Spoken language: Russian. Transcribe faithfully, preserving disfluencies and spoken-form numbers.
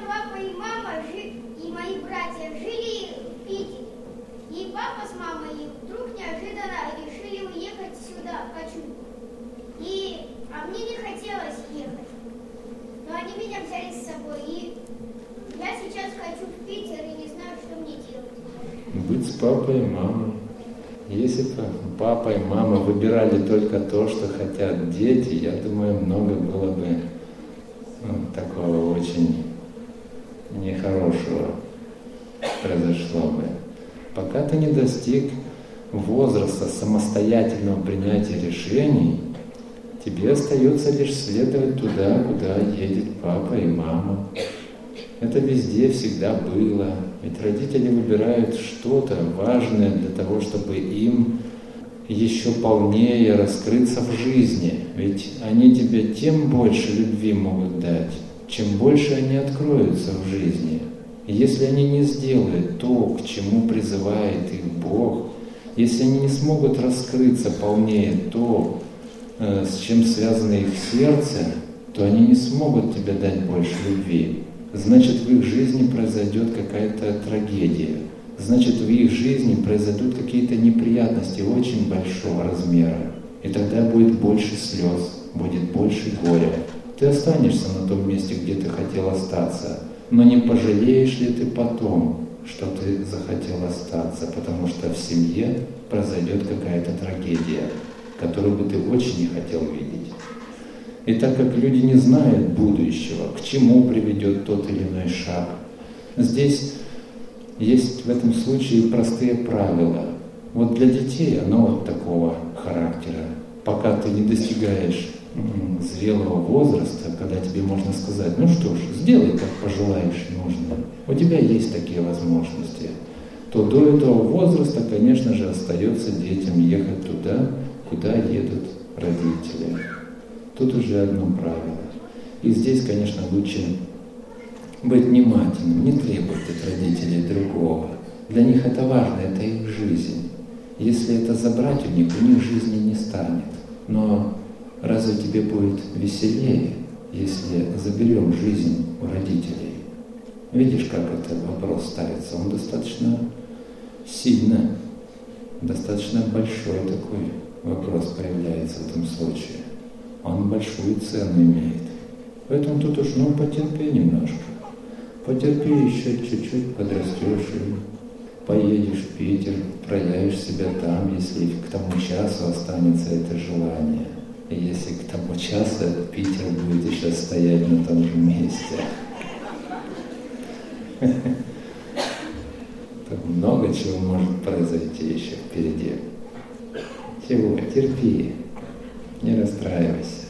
папа и мама жи... и мои братья жили в Питере. И папа с мамой вдруг неожиданно решили уехать сюда, в Кочугу. И... А мне не хотелось ехать. Но они меня взяли с собой. И я сейчас хочу в Питер и не знаю, что мне делать. Быть с папой и мамой. Если бы папа и мама выбирали только то, что хотят дети, я думаю, много было бы ну, такого очень нехорошего произошло бы. Пока ты не достиг возраста самостоятельного принятия решений, тебе остается лишь следовать туда, куда едет папа и мама. Это везде всегда было. Ведь родители выбирают что-то важное для того, чтобы им еще полнее раскрыться в жизни. Ведь они тебе тем больше любви могут дать, чем больше они откроются в жизни. И если они не сделают то, к чему призывает их Бог, если они не смогут раскрыться полнее то, с чем связано их сердце, то они не смогут тебе дать больше любви. Значит, в их жизни произойдет какая-то трагедия. Значит, в их жизни произойдут какие-то неприятности очень большого размера. И тогда будет больше слез, будет больше горя. Ты останешься на том месте, где ты хотел остаться, но не пожалеешь ли ты потом, что ты захотел остаться, потому что в семье произойдет какая-то трагедия, которую бы ты очень не хотел видеть. И так как люди не знают будущего, к чему приведет тот или иной шаг, здесь есть в этом случае простые правила. Вот для детей оно вот такого характера. Пока ты не достигаешь зрелого возраста, когда тебе можно сказать, ну что ж, сделай, как пожелаешь, нужно. У тебя есть такие возможности. То до этого возраста, конечно же, остается детям ехать туда, куда едут родители. Тут уже одно правило. И здесь, конечно, лучше быть внимательным, не требовать от родителей другого. Для них это важно, это их жизнь. Если это забрать у них, у них жизни не станет. Но разве тебе будет веселее, если заберем жизнь у родителей? Видишь, как этот вопрос ставится? Он достаточно сильно, достаточно большой такой вопрос появляется в этом случае. Он большую цену имеет. Поэтому тут уж, ну, потерпи немножко. Потерпи еще чуть-чуть, подрастешь и поедешь в Питер, проявишь себя там, если к тому часу останется это желание. И если к тому часу этот Питер будет еще стоять на том же месте. Тут много чего может произойти еще впереди. Чего? Терпи. Не расстраивайся.